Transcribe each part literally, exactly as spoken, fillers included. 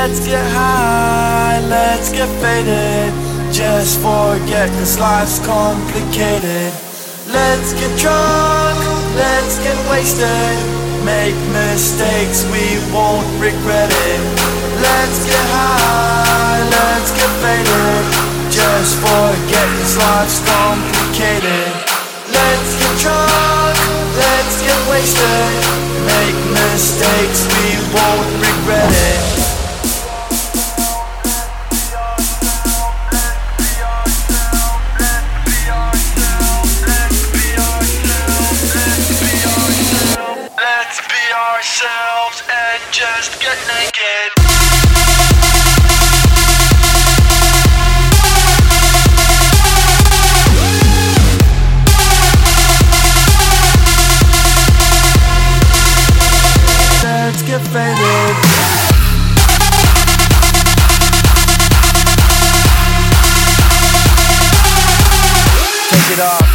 Let's get high, let's get faded. Just forget, cause life's complicated. Let's get drunk, let's get wasted. Make mistakes, we won't regret it. Let's get high, let's get faded. Just forget, cause life's complicated. Let's get drunk, let's get wasted. Make mistakes, we won't regret it. Ourselves and just get naked. Let's get faded. Take it off.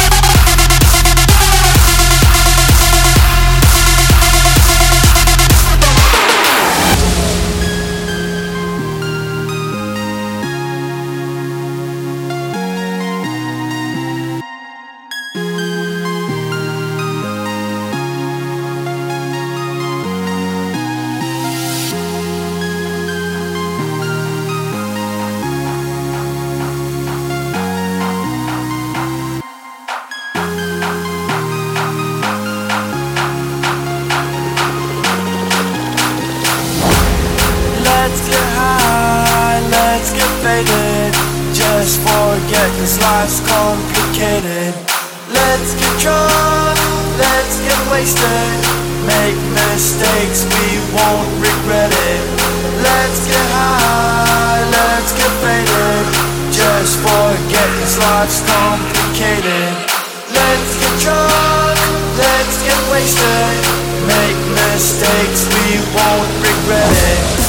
Let's get high, let's get faded. Just forget, cause life's complicated. Let's get drunk, let's get wasted. Make mistakes, we won't regret it. Let's get high, let's get faded. Just forget, cause life's complicated. Let's get drunk, let's get wasted. Make mistakes, we won't regret it.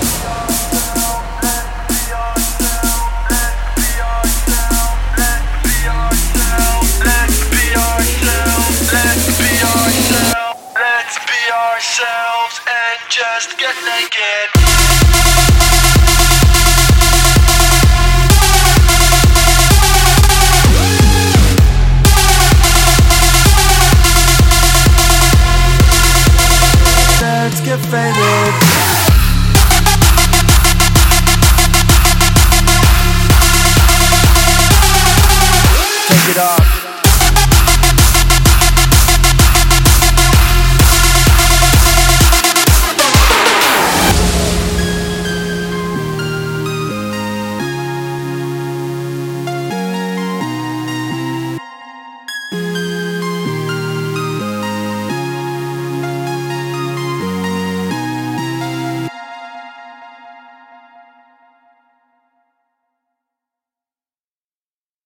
Ourselves and just get naked. Let's get faded.